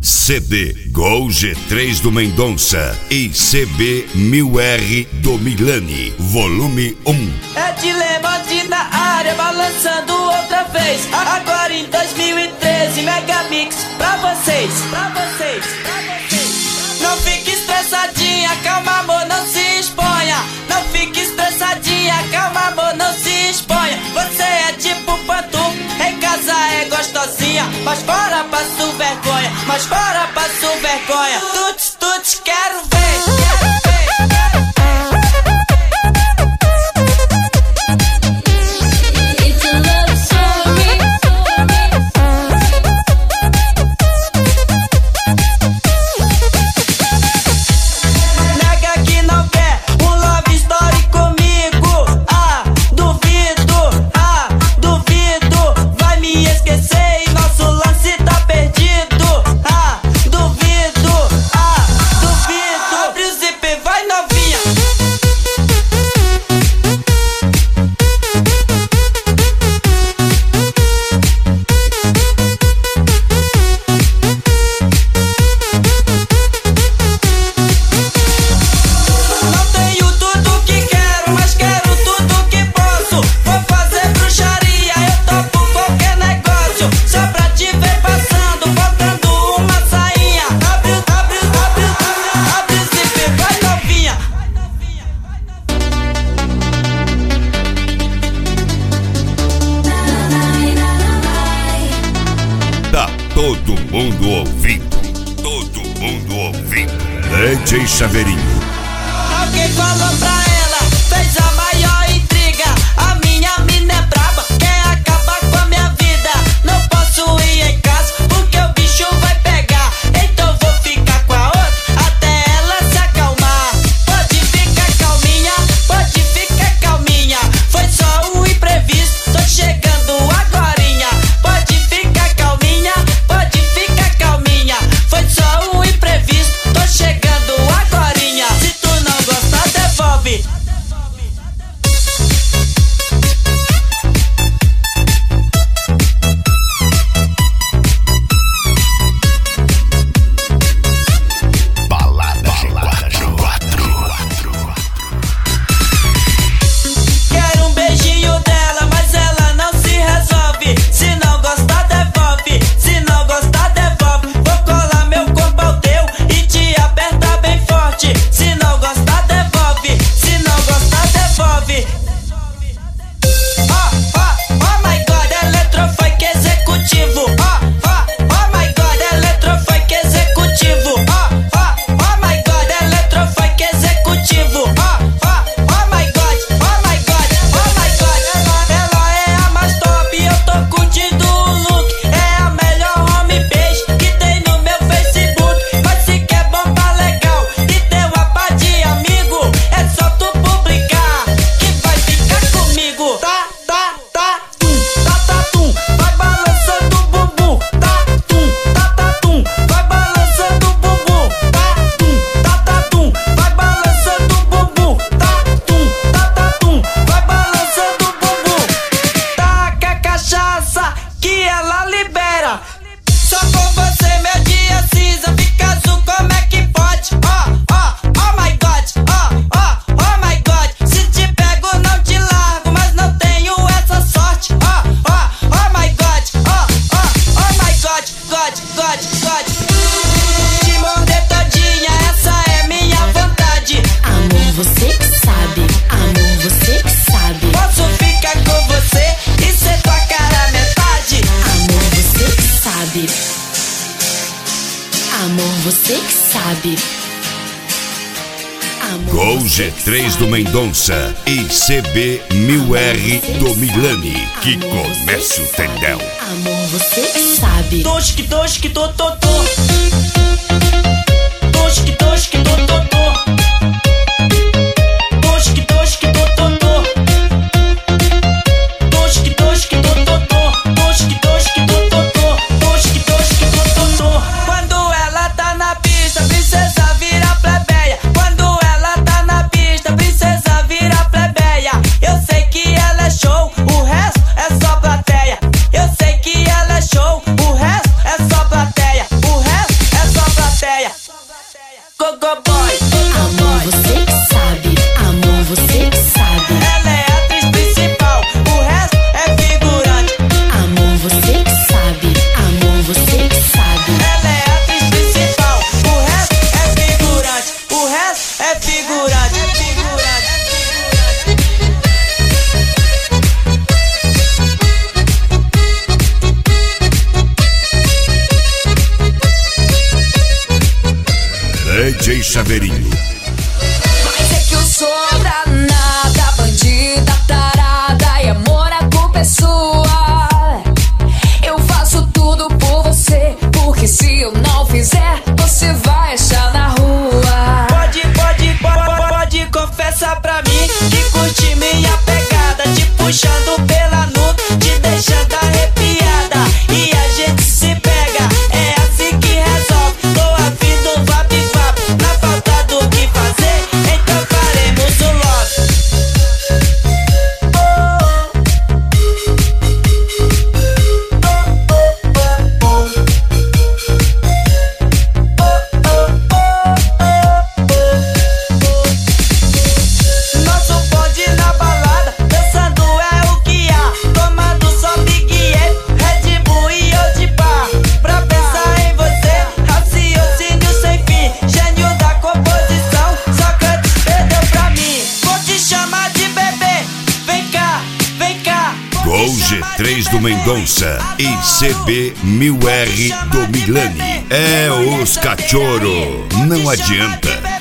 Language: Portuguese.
CD Gol G3 do Mendonça e CB 1000R do Milani, volume 1. É Dilemante na área, balançando outra vez. Agora em 2013, Megamix pra vocês. Não fique estressadinha, calma amor, não se exponha. Não fique estressadinha, calma amor, não se exponha. Você é tipo pantufa, em casa é gostosinha, mas fora passo vergonha, mas fora passo vergonha. Tuts, quero ver. Todo mundo ouvindo. DJ Chaveirinho. Alguém falou pra ela, fez a maior intriga. A minha mina é braba, quer acabar com a minha vida. Não posso ir em casa, porque o bicho vai pegar. Então vou ficar com a outra, até ela se acalmar. Pode ficar calminha. Foi só um imprevisto, tô chegando agorinha. Pode ficar calminha. Foi só um imprevisto, tô chegando agorinha. Se tu não gostar, devolve. Balada G4. Quero um beijinho dela, mas ela não se resolve. Se não gostar, devolve. Se não gostar, devolve. Vou colar meu corpo ao teu e te apertar bem forte. Se não gostar, devolve. Se não gostar, devolve. Oh my God, eletrofunk executivo. Oh my God, eletrofunk executivo. Oh my God, eletrofunk executivo. Oh my God. Ela é a mais top, eu tô curtindo o look. É a melhor homepage que tem no meu Facebook. Mas se quer bombar legal e ter uma pá de amigo, é só tu publicar que vai ficar comigo. Tum, vai balançando o bumbum. Tum, vai balançando o bumbum. Tum, vai balançando o bumbum. Tum, vai balançando o bumbum. Taca a cachaça que ela libera. Só com você meu dia cinza fica azul, como é que pode? Oh my God, se te pego não te largo, mas não tenho essa sorte. Oh my God. Te morder todinha, essa é minha vontade. Amor, você que sabe. Posso ficar com você e ser tua cara metade. Amor, você que sabe. Amor, Gol você que G3 sabe. do Mendonça e CB 1000R do Milani, que comece o tendel. Amor, você que sabe. Tosque, tô. Tosque, tô. Tosque, tô. Quando ela tá na pista, princesa vira plebeia. Quando ela tá na pista, princesa vira plebeia. Eu sei que ela é show, o resto é só plateia. Eu sei que ela é show, o resto é só plateia. DJ Chaveirinho. Mas é que eu sou danada, bandida, tarada, e amor, a culpa é sua. Eu faço tudo por você, porque se eu não fizer, você vai achar na rua. Pode confessar pra mim que curte minha pegada, te puxando pela nuca, te deixando arrepiada, e a gente se pega, é assim que resolve. Tô a fim do vap-vap, na falta do que fazer, então faremos o love. Nosso bonde na balada, dançando é o que há, tomando só Big E, Red Bull e Old Bar. Pra pensar em você, raciocínio sem fim, gênio da composição, Sócrates perdeu pra mim. Vou te chamar de bebê, vem cá, vem cá. Gol G3 do Mendonça e CB1000R do Milani. É os cachorro, não adianta.